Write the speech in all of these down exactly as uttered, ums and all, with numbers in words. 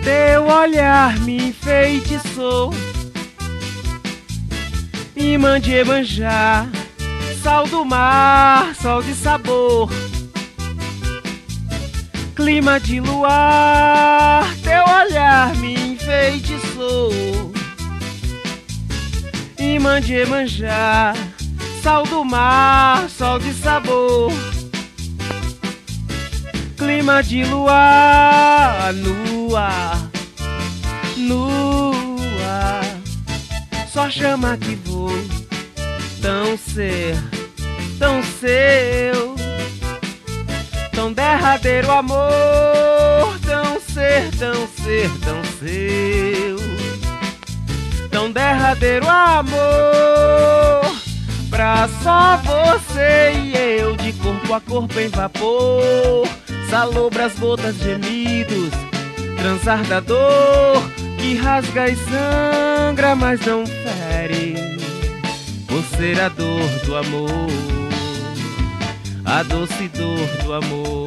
Teu olhar me enfeitiçou, imã de Iemanjá, sal do mar, sol de sabor, clima de luar. Teu olhar me enfeitiçou, imã de Iemanjá, sal do mar, sol de sabor, clima de luar. Nua, nua, só chama que vou, tão ser, tão seu, tão derradeiro amor, tão ser, tão ser, tão seu, tão derradeiro amor, pra só você e eu, de corpo a corpo em vapor, salobras, gotas, gemidos, transar da dor que rasga e sangra, mas não fere, por ser a dor do amor, a doce dor do amor.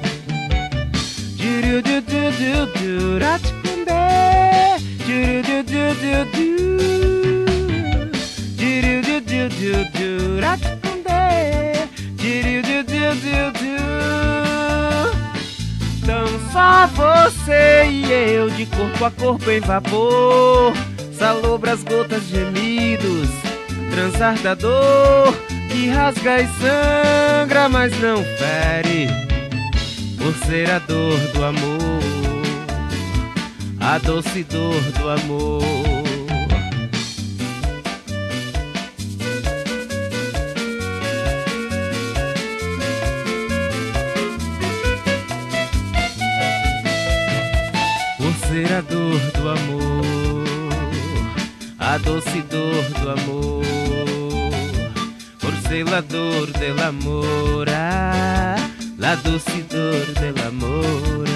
Então só você e eu, de corpo a corpo em vapor, salobras, gotas, gemidos, transar da dor que rasga e sangra, mas não fere, por ser a dor do amor, a doce dor do amor. Ser a dor do amor, a doce dor do amor, por ser la dor del amor, ah, la doce dor del amor.